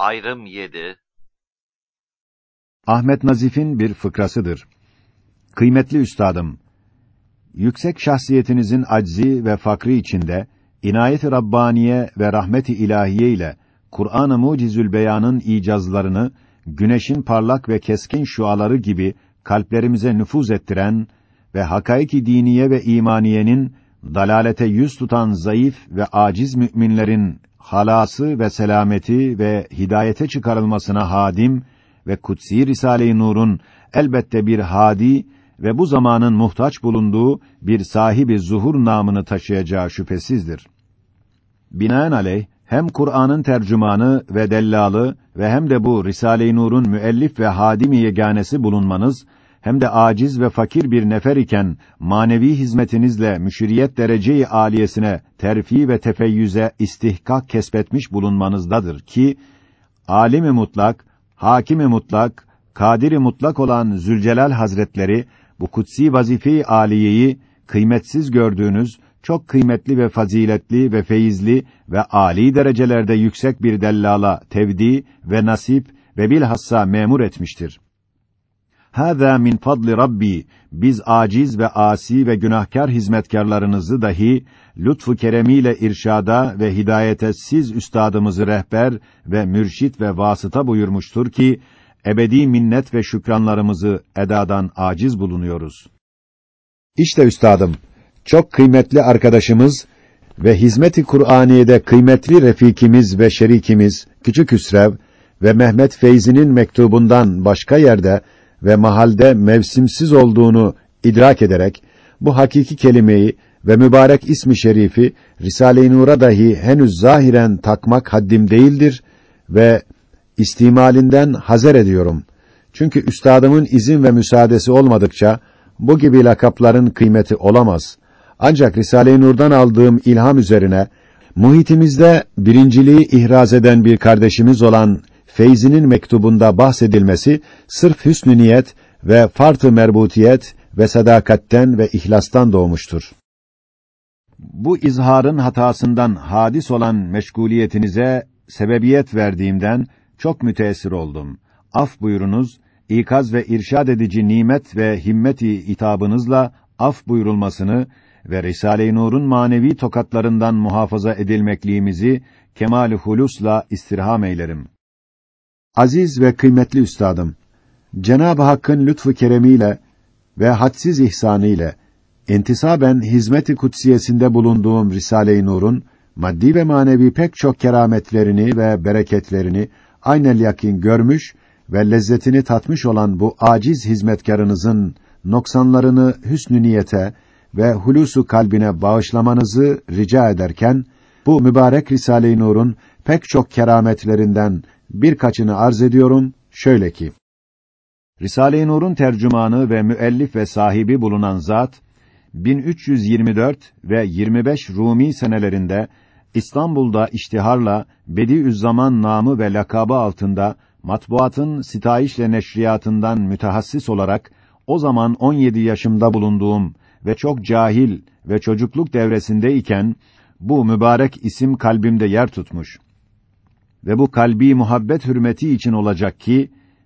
Ayrım 7. Ahmet Nazif'in bir fıkrasıdır. Kıymetli üstadım, yüksek şahsiyetinizin aczi ve fakrı içinde inayet-i Rabbaniye ve rahmet-i ilahiye ile Kur'an-ı Mucizül Beyan'ın icazlarını güneşin parlak ve keskin şuaları gibi kalplerimize nüfuz ettiren ve hakaik-i diniye ve imaniyenin dalalete yüz tutan zayıf ve aciz müminlerin halası ve selameti ve hidayete çıkarılmasına hadim ve kutsi Risale-i Nur'un elbette bir hadi ve bu zamanın muhtaç bulunduğu bir sahibi zuhur namını taşıyacağı şüphesizdir. Binaenaleyh hem Kur'an'ın tercümanı ve dellalı ve hem de bu Risale-i Nur'un müellif ve hadim-i yeganesi bulunmanız hem de aciz ve fakir bir nefer iken manevi hizmetinizle müşriyet derece-i âliyesine terfi ve tefeyyüze istihkak kesbetmiş bulunmanızdadır ki alim-i mutlak, hakim-i mutlak, kadir-i mutlak olan Zülcelal Hazretleri bu kutsi vazife-i âliyeyi kıymetsiz gördüğünüz çok kıymetli ve faziletli ve feyizli ve âli derecelerde yüksek bir dellala tevdi ve nasip ve bilhassa memur etmiştir. Hâzâ min fadli Rabbi, biz aciz ve asi ve günahkar hizmetkarlarınızı dahi lütfu keremiyle irşada ve hidayete siz üstadımızı rehber ve mürşit ve vasıta buyurmuştur ki ebedi minnet ve şükranlarımızı edadan aciz bulunuyoruz. İşte üstadım, çok kıymetli arkadaşımız ve hizmet-i Kur'aniye'de kıymetli refikimiz ve şerikimiz Küçük Hüsrev ve Mehmet Feyzi'nin mektubundan başka yerde ve mahalde mevsimsiz olduğunu idrak ederek bu hakiki kelimeyi ve mübarek ismi şerifi Risale-i Nur'a dahi henüz zahiren takmak haddim değildir ve istimalinden hazer ediyorum. Çünkü üstadımın izin ve müsaadesi olmadıkça bu gibi lakapların kıymeti olamaz. Ancak Risale-i Nur'dan aldığım ilham üzerine muhitimizde birinciliği ihraz eden bir kardeşimiz olan Feyzi'nin mektubunda bahsedilmesi sırf hüsnü niyet ve fart-ı merbutiyet ve sadakatten ve ihlastan doğmuştur. Bu izharın hatasından hadis olan meşguliyetinize sebebiyet verdiğimden çok müteessir oldum. Af buyurunuz, ikaz ve irşad edici nimet ve himmet-i itabınızla af buyurulmasını ve Risale-i Nur'un manevi tokatlarından muhafaza edilmekliğimizi kemal-i hulusla istirham eylerim. Aziz ve kıymetli üstadım, Cenab-ı Hakk'ın lütfu keremiyle ve hadsiz ihsanıyla intisaben hizmet-i kutsiyesinde bulunduğum Risale-i Nur'un maddi ve manevi pek çok kerametlerini ve bereketlerini aynel yakin görmüş ve lezzetini tatmış olan bu aciz hizmetkarınızın noksanlarını hüsnü niyete ve hulusu kalbine bağışlamanızı rica ederken bu mübarek Risale-i Nur'un pek çok kerametlerinden birkaçını arz ediyorum şöyle ki: Risale-i Nur'un tercümanı ve müellif ve sahibi bulunan zat 1324 ve 25 Rumi senelerinde İstanbul'da iştiharla Bediüzzaman namı ve lakabı altında matbuatın sitayişle neşriyatından mütehassis olarak o zaman 17 yaşımda bulunduğum ve çok cahil ve çocukluk devresinde iken bu mübarek isim kalbimde yer tutmuş. Ve bu kalbi muhabbet hürmeti için olacak ki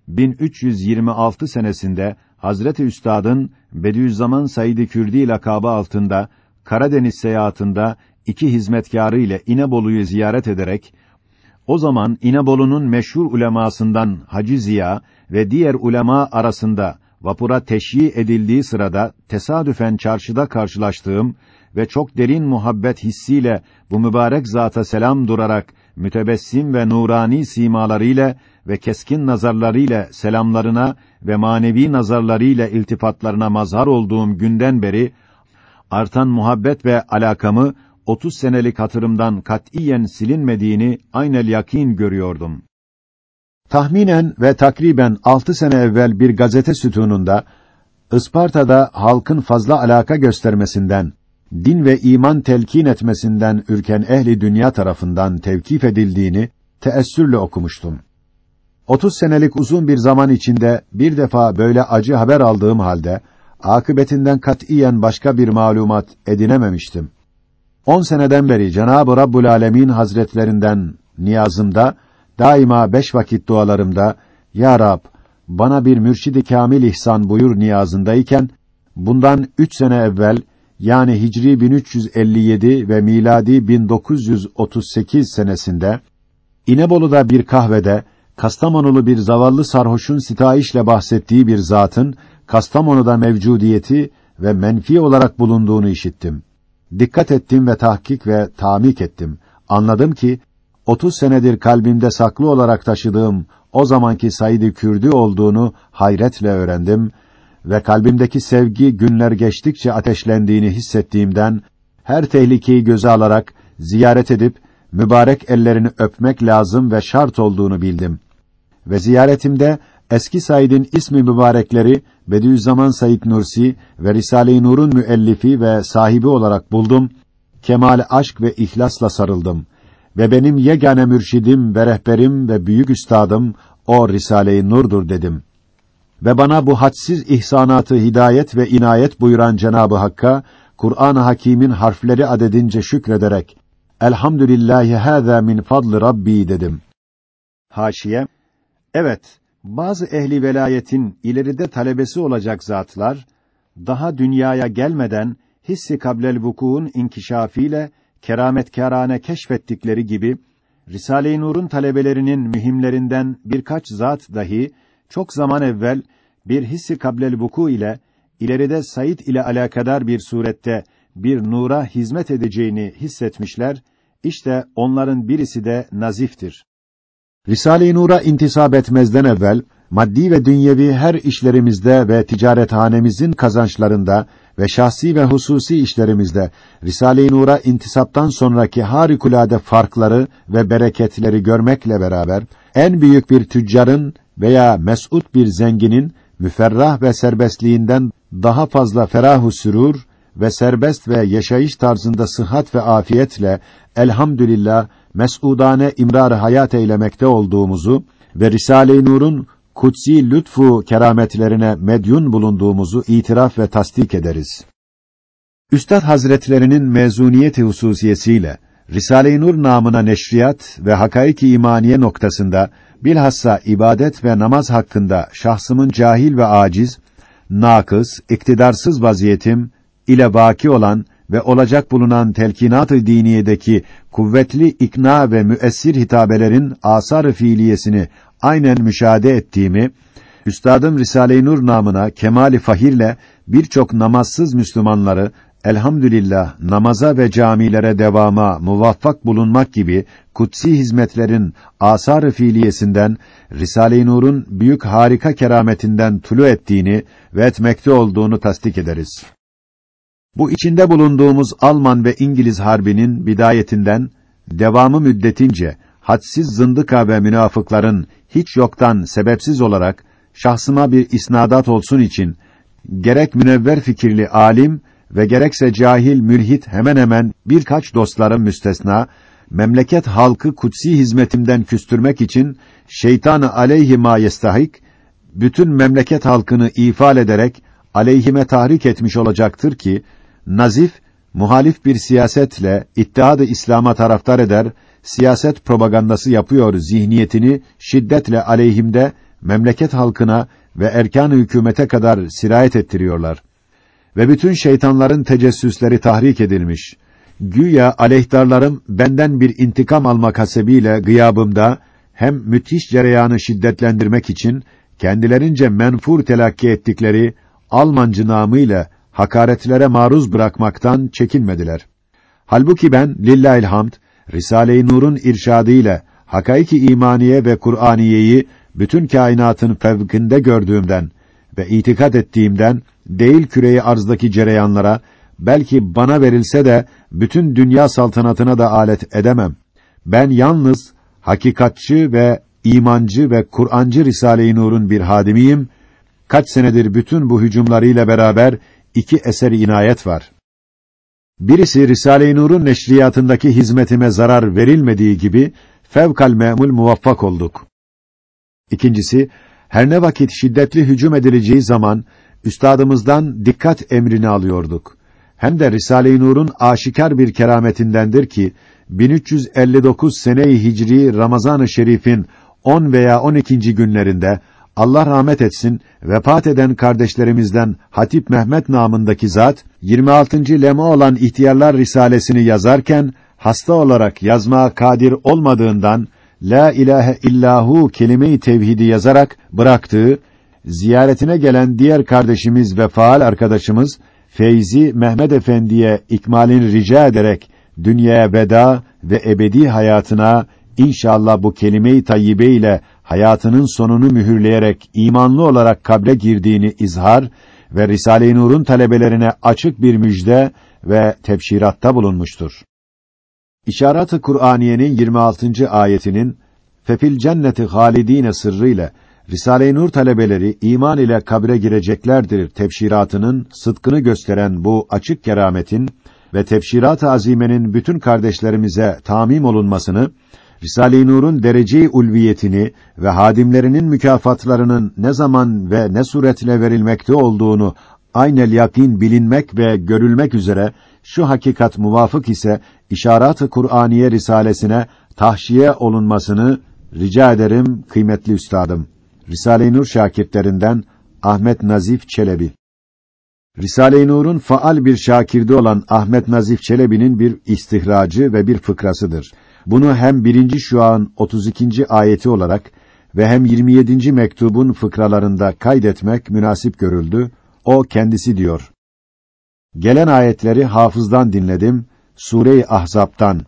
1326 senesinde Hazreti Üstad'ın Bediüzzaman Said-i Kürdi lakabı altında Karadeniz seyahatinde iki hizmetkârı ile İnebolu'yu ziyaret ederek o zaman İnebolu'nun meşhur ulemasından Hacı Ziya ve diğer ulema arasında vapura teşyi edildiği sırada tesadüfen çarşıda karşılaştığım ve çok derin muhabbet hissiyle bu mübarek zata selam durarak mütebessim ve nurani simalarıyla ve keskin nazarlarıyla selamlarına ve manevi nazarlarıyla iltifatlarına mazhar olduğum günden beri artan muhabbet ve alakamı 30 senelik hatırımdan katiyen silinmediğini aynel yakin görüyordum. Tahminen ve takriben 6 sene evvel bir gazete sütununda Isparta'da halkın fazla alaka göstermesinden, din ve iman telkin etmesinden ürken ehli dünya tarafından tevkif edildiğini teessürle okumuştum. 30 senelik uzun bir zaman içinde bir defa böyle acı haber aldığım halde akıbetinden katiyen başka bir malumat edinememiştim. 10 seneden beri Cenab-ı Rabbul Alemin Hazretlerinden niyazımda daima 5 vakit dualarımda, Ya Rab, bana bir mürşid-i kâmil ihsan buyur niyazındayken, bundan 3 sene evvel, yani Hicri 1357 ve miladi 1938 senesinde, İnebolu'da bir kahvede, Kastamonulu bir zavallı sarhoşun sitayişle bahsettiği bir zatın, Kastamonu'da mevcudiyeti ve menfi olarak bulunduğunu işittim. Dikkat ettim ve tahkik ve tamik ettim. Anladım ki, 30 senedir kalbimde saklı olarak taşıdığım o zamanki Said-i Kürdü olduğunu hayretle öğrendim ve kalbimdeki sevgi günler geçtikçe ateşlendiğini hissettiğimden, her tehlikeyi göze alarak ziyaret edip, mübarek ellerini öpmek lazım ve şart olduğunu bildim. Ve ziyaretimde, eski Said'in ismi mübarekleri, Bediüzzaman Said Nursi ve Risale-i Nur'un müellifi ve sahibi olarak buldum, kemal aşk ve ihlasla sarıldım. Ve benim yegane mürşidim ve rehberim ve büyük üstadım, o Risale-i Nur'dur dedim. Ve bana bu hadsiz ihsanatı hidayet ve inayet buyuran Cenab-ı Hakk'a, Kur'an-ı Hakîm'in harfleri adedince şükrederek, Elhamdülillahi hâzâ min fadli Rabbi dedim. Haşiye, evet, bazı ehli velayetin ileride talebesi olacak zatlar, daha dünyaya gelmeden, hissi kablel vuku'un inkişafıyla, kerametkârâne keşfettikleri gibi, Risale-i Nur'un talebelerinin mühimlerinden birkaç zat dahi, çok zaman evvel, bir hissi kablel vuku ile, ileride Said ile alakadar bir surette, bir nura hizmet edeceğini hissetmişler, işte onların birisi de Nazif'tir. Risale-i Nur'a intisap etmezden evvel, maddi ve dünyevi her işlerimizde ve ticarethanemizin kazançlarında ve şahsi ve hususi işlerimizde, Risale-i Nur'a intisaptan sonraki harikulade farkları ve bereketleri görmekle beraber, en büyük bir tüccarın veya mes'ud bir zenginin, müferrah ve serbestliğinden daha fazla ferah-u sürur ve serbest ve yaşayış tarzında sıhhat ve afiyetle, elhamdülillah, mes'udane imrar-ı hayat eylemekte olduğumuzu ve Risale-i Nur'un kutsi lütfu kerametlerine medyun bulunduğumuzu itiraf ve tasdik ederiz. Üstad Hazretlerinin mezuniyeti hususiyesiyle Risale-i Nur namına neşriyat ve hakaik-i imaniye noktasında bilhassa ibadet ve namaz hakkında şahsımın cahil ve aciz, nakıs, iktidarsız vaziyetim ile vaki olan ve olacak bulunan telkinat-ı diniyedeki kuvvetli ikna ve müessir hitabelerin asar-ı fiiliyesini aynen müşahede ettiğimi, üstadım Risale-i Nur namına kemali fahirle birçok namazsız Müslümanları elhamdülillah namaza ve camilere devama muvaffak bulunmak gibi kutsi hizmetlerin asar-ı fiiliyesinden Risale-i Nur'un büyük harika kerametinden tulu ettiğini ve etmekte olduğunu tasdik ederiz. Bu içinde bulunduğumuz Alman ve İngiliz harbinin bidayetinden devamı müddetince hadsiz zındıka ve münafıkların hiç yoktan sebepsiz olarak şahsıma bir isnadat olsun için gerek münevver fikirli alim ve gerekse cahil mülhit hemen hemen birkaç dostlarım müstesna memleket halkı kutsi hizmetimden küstürmek için şeytanı aleyhi ma yestahik bütün memleket halkını ifal ederek aleyhime tahrik etmiş olacaktır ki Nazif muhalif bir siyasetle İttihat-ı İslam'a taraftar eder, siyaset propagandası yapıyor zihniyetini şiddetle aleyhimde memleket halkına ve erkan-ı hükümete kadar sirayet ettiriyorlar. Ve bütün şeytanların tecessüsleri tahrik edilmiş. Güya aleyhtarlarım benden bir intikam almak hasebiyle gıyabımda hem müthiş cereyanı şiddetlendirmek için kendilerince menfur telakki ettikleri Almancı namıyla hakaretlere maruz bırakmaktan çekinmediler. Halbuki ben lillahilhamd Risale-i Nur'un irşadıyla hakaiki imaniye ve Kur'aniyeyi bütün kainatın fevkinde gördüğümden ve itikat ettiğimden değil küreyi arzdaki cereyanlara belki bana verilse de bütün dünya saltanatına da alet edemem. Ben yalnız hakikatçı ve imancı ve Kur'ancı Risale-i Nur'un bir hadimiyim. Kaç senedir bütün bu hücumlarıyla beraber iki eser-i inayet var. Birisi Risale-i Nur'un neşriyatındaki hizmetime zarar verilmediği gibi fevkal memul muvaffak olduk. İkincisi, her ne vakit şiddetli hücum edileceği zaman üstadımızdan dikkat emrini alıyorduk. Hem de Risale-i Nur'un aşikar bir kerametindendir ki 1359 sene-i Hicri Ramazan-ı Şerif'in 10 veya 12. günlerinde Allah rahmet etsin, vefat eden kardeşlerimizden Hatip Mehmet namındaki zat 26. lema olan İhtiyarlar Risalesini yazarken hasta olarak yazmaya kadir olmadığından La ilahe illahu kelime-i tevhidi yazarak bıraktığı, ziyaretine gelen diğer kardeşimiz ve faal arkadaşımız Feyzi Mehmet Efendi'ye ikmalini rica ederek dünyaya veda ve ebedi hayatına inşallah bu kelime-i tayyibe ile hayatının sonunu mühürleyerek imanlı olarak kabre girdiğini izhar ve Risale-i Nur'un talebelerine açık bir müjde ve tebşiratta bulunmuştur. İşaret-i Kur'aniyenin 26. ayetinin Fefil cenneti halidine sırrıyla Risale-i Nur talebeleri iman ile kabre gireceklerdir tebşiratının sıdkını gösteren bu açık kerametin ve tebşirat-ı azimenin bütün kardeşlerimize tamim olunmasını, Risale-i Nur'un derece-i ulviyetini ve hadimlerinin mükafatlarının ne zaman ve ne suretle verilmekte olduğunu aynel yakin bilinmek ve görülmek üzere şu hakikat muvafık ise İşaret-i Kur'aniye risalesine tahşiye olunmasını rica ederim kıymetli üstadım. Risale-i Nur şakirtlerinden Ahmet Nazif Çelebi. Risale-i Nur'un faal bir şakirdi olan Ahmet Nazif Çelebi'nin bir istihracı ve bir fıkrasıdır. Bunu hem 1. şua'nın 32. ayeti olarak ve hem 27. mektubun fıkralarında kaydetmek münasip görüldü. O kendisi diyor: Gelen ayetleri hafızdan dinledim. Sure-i Ahzab'tan.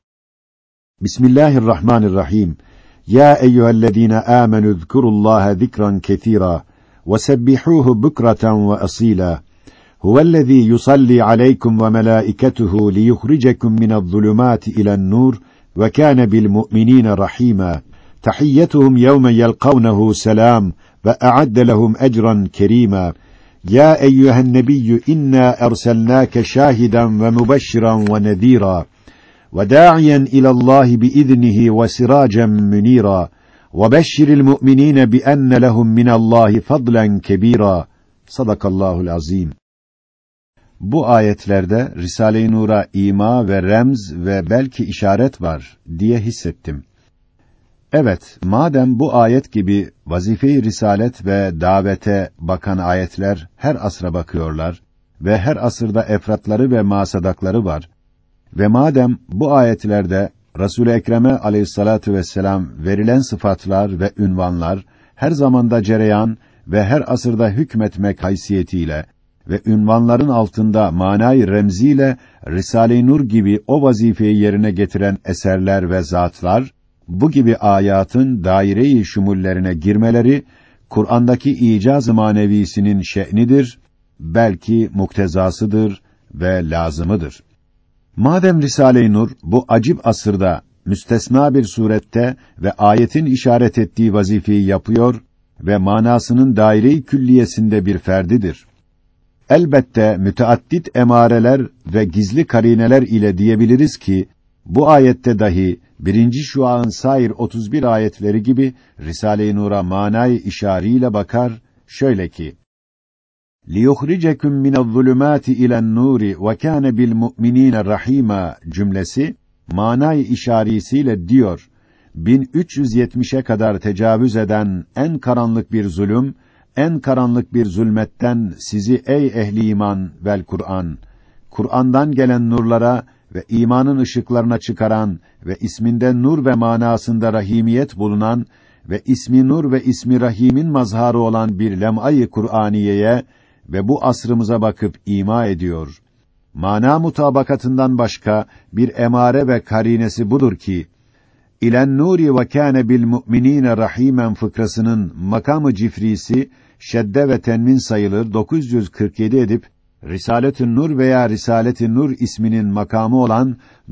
Bismillahirrahmanirrahim. Ya eyyühellezîne âmenû zkurullâhe zikran ketîrâ ve sebbihûhu bukratan ve asîlâ. Huvellezî yusallî aleykum ve melâiketuhu liyukhricekum mine'z-zulumâti ilen-nûr ve kâne bil-mu'minîne rahîmâ. Tahiyyetuhum yevme yelkavnehu selâm ve a'adde lehum ecran kerîmâ. Ya eyyühen nebiyyü inna erselnâke şâhiden ve mübeşşiran ve nezîrâ ve dâ'iyen ilallâhi biiznihi ve sirâcen münîrâ ve beşşiril mu'minîne bi enne lehum minallâhi fadlen kebîrâ. Sadakallâhu'l azîm. Bu ayetlerde Risale-i Nur'a ima ve remz ve belki işaret var diye hissettim. Evet, madem bu ayet gibi vazife-i risalet ve davete bakan ayetler her asra bakıyorlar ve her asırda efratları ve masadakları var ve madem bu ayetlerde Resul-i Ekrem'e aleyhissalatu vesselam verilen sıfatlar ve ünvanlar her zamanda cereyan ve her asırda hükmetmek haysiyetiyle ve ünvanların altında manayı remziyle Risale-i Nur gibi o vazifeyi yerine getiren eserler ve zatlar, bu gibi ayatın daire-i şumullerine girmeleri, Kur'an'daki icaz-ı manevisinin şe'nidir, belki muktezasıdır ve lazımıdır. Madem Risale-i Nur, bu acib asırda, müstesna bir surette ve ayetin işaret ettiği vazifeyi yapıyor ve manasının daire-i külliyesinde bir ferdidir. Elbette müteaddit emareler ve gizli karineler ile diyebiliriz ki, bu ayette dahi 1. şua'nın sair 31 ayetleri gibi Risale-i Nur'a manayı işariyle bakar, şöyle ki: لِيُخْرِجَكُمْ مِنَ الظُّلُمَاتِ إِلَى النُّورِ وَكَانَ بِالْمُؤْمِنِينَ رَحِيمًا cümlesi manayı işarisiyle diyor. 1370'e kadar tecavüz eden en karanlık bir zulüm, en karanlık bir zulmetten sizi ey ehli iman vel Kur'an, Kur'an'dan gelen nurlara ve imanın ışıklarına çıkaran ve isminde nur ve manasında rahimiyet bulunan ve ismi nur ve ismi rahimin mazharı olan bir lem'ayı Kur'aniyeye ve bu asrımıza bakıp ima ediyor. Mana mutabakatından başka bir emare ve karinesi budur ki, İlen nuri ve kâne bil mu'minîne rahîmen fıkrasının makamı cifrisi şedde ve tenvin sayılır 947 edip Risalet-ün Nur veya Risalet-i Nur isminin makamı olan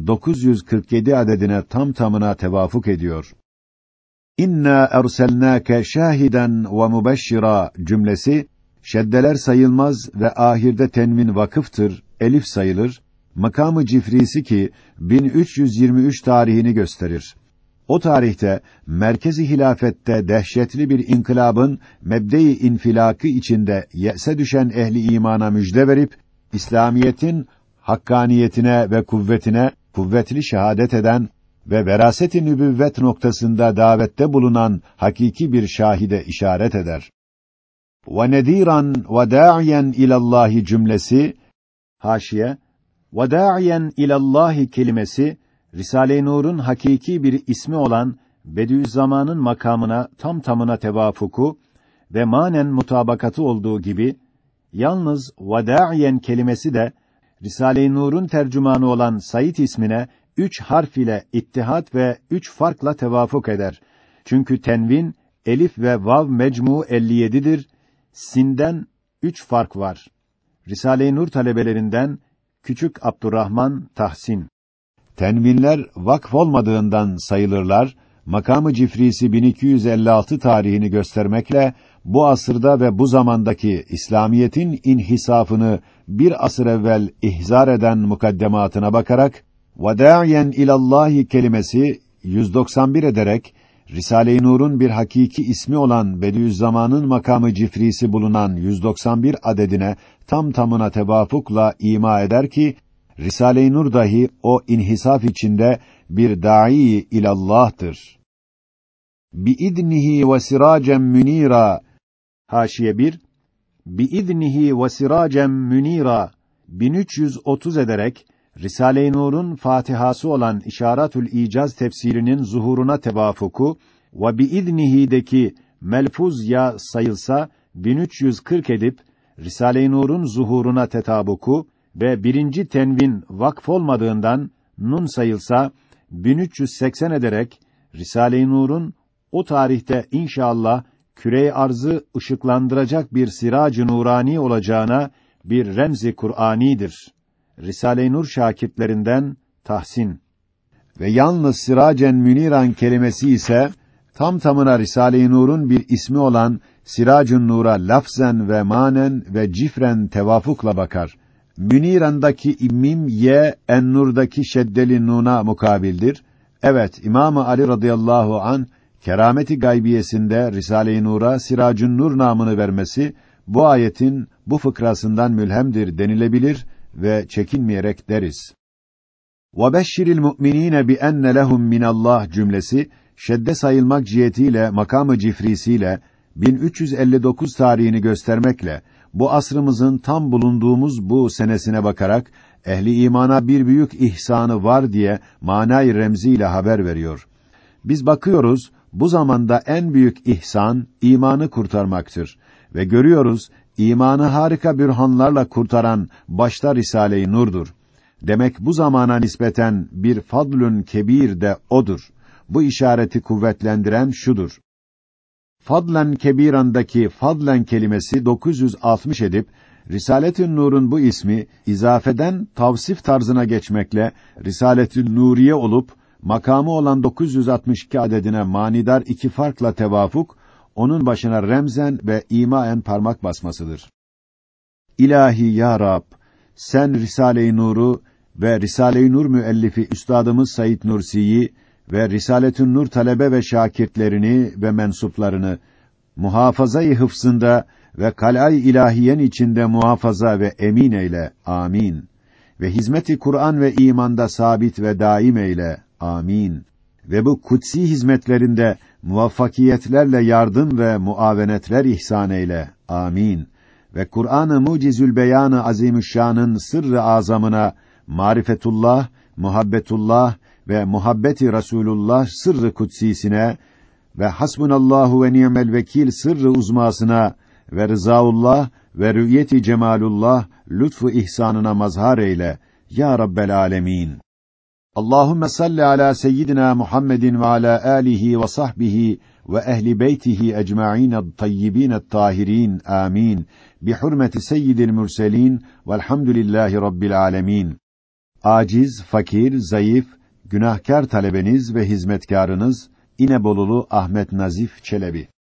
947 adedine tam tamına tevafuk ediyor. İnna erselnâke şâhiden ve mübeşşira cümlesi şeddeler sayılmaz ve ahirde tenvin vakıftır, elif sayılır. Makamı cifrisi ki 1323 tarihini gösterir. O tarihte merkez-i hilafette dehşetli bir inkılabın mebde-i infilakı içinde yese düşen ehli imana müjde verip İslamiyetin hakkaniyetine ve kuvvetine kuvvetli şehadet eden ve veraset-i nübüvvet noktasında davette bulunan hakiki bir şahide işaret eder. وَنَذ۪يرًا وَدَاعِيًا اِلَى اللّٰهِ cümlesi, haşiye, وَدَاعِيًا اِلَى اللّٰهِ kelimesi, Risale-i Nur'un hakiki bir ismi olan Bediüzzaman'ın makamına tam tamına tevafuku ve manen mutabakatı olduğu gibi, yalnız وَدَاعِيًا kelimesi de, Risale-i Nur'un tercümanı olan Said ismine 3 harf ile ittihat ve 3 farkla tevafuk eder. Çünkü tenvin, elif ve vav mecmu 57'dir. Sinden 3 fark var. Risale-i Nur talebelerinden Küçük Abdurrahman Tahsin. Tenvinler vakf olmadığından sayılırlar. Makamı Cifrisi 1256 tarihini göstermekle bu asırda ve bu zamandaki İslamiyetin inhisafını bir asır evvel ihzar eden mukaddematına bakarak وَدَاعِيًا اِلَى اللّٰهِ kelimesi 191 ederek Risale-i Nur'un bir hakiki ismi olan Bediüzzaman'ın makamı Cifrisi bulunan 191 adedine tam tamına tevafukla ima eder ki Risale-i Nur dahi o inhisaf içinde bir dâ'i ilallah'tır. Biiznihi ve siracen münira. Haşiye 1. Biiznihi ve siracen münira 1330 ederek Risale-i Nur'un Fatihası olan İşaretül İcaz tefsirinin zuhuruna tevafuku ve biiznihi'deki melfuz ya sayılsa 1340 edip Risale-i Nur'un zuhuruna tetabuku ve birinci tenvin vakf olmadığından nun sayılsa 1380 ederek Risale-i Nur'un o tarihte inşallah küre-i arzı ışıklandıracak bir sirac-ı nurani olacağına bir remz-i Kur'anidir. Risale-i Nur şakirtlerinden Tahsin. Ve yalnız siracen müniran kelimesi ise tam tamına Risale-i Nur'un bir ismi olan Siracun Nur'a lafzen ve manen ve cifren tevafukla bakar. Müniran'daki mim ye en-Nur'daki şeddeli nuna mukabildir. Evet, İmam-ı Ali radıyallahu an kerameti gaybiyesinde Risale-i Nur'a Siracun Nur namını vermesi bu ayetin bu fıkrasından mülhemdir denilebilir ve çekinmeyerek deriz. وَبَشِّرِ الْمُؤْمِنِينَ بِأَنَّ لَهُمْ مِنَ اللّٰهِ cümlesi şedde sayılmak cihetiyle makamı cifrisiyle 1359 tarihini göstermekle bu asrımızın tam bulunduğumuz bu senesine bakarak ehli imana bir büyük ihsanı var diye manay remziyle haber veriyor. Biz bakıyoruz bu zamanda en büyük ihsan imanı kurtarmaktır ve görüyoruz imanı harika bürhanlarla kurtaran başta Risale-i Nur'dur. Demek bu zamana nispeten bir fadlun kebir de odur. Bu işareti kuvvetlendiren şudur. Fadlen kebiran'daki fadlen kelimesi 960 edip Risaletün Nur'un bu ismi izafeden tavsif tarzına geçmekle Risaletün Nuriye olup makamı olan 962 adedine manidar 2 farkla tevafuk onun başına remzen ve imaen parmak basmasıdır. İlahi ya Rab, sen Risale-i Nur'u ve Risale-i Nur müellifi üstadımız Said Nursi'yi ve Risaletün Nur talebe ve şakirtlerini ve mensuplarını muhafaza-i hıfzında ve kal'a-i ilahiyen içinde muhafaza ve emin eyle. Amin. Ve hizmet-i Kur'an ve imanda sabit ve daim eyle. Amin. Ve bu kutsi hizmetlerinde muvaffakiyetlerle yardım ve muavenetler ihsan eyle. Amin. Ve Kur'an-ı Mucizül Beyan-ı Azimüşşan'ın sırrı azamına marifetullah, muhabbetullah ve muhabbeti Resulullah sırrı kutsisine ve hasbunallahu ve ni'mel vekil sırrı uzmasına ve rızaullah ve rü'yeti cemalullah lütfu ihsanına mazhar eyle ya Rabbel alemin. Allahumme salli ala seyyidina Muhammedin ve ala alihi ve sahbihi ve ehli beytihi ecma'in tayyibin tahirin. Amin. Bi hurmeti seyyidil murselin ve'lhamdülillahi rabbil alemin. Aciz, fakir, zayıf, günahkar talebeniz ve hizmetkarınız İnebolulu Ahmet Nazif Çelebi.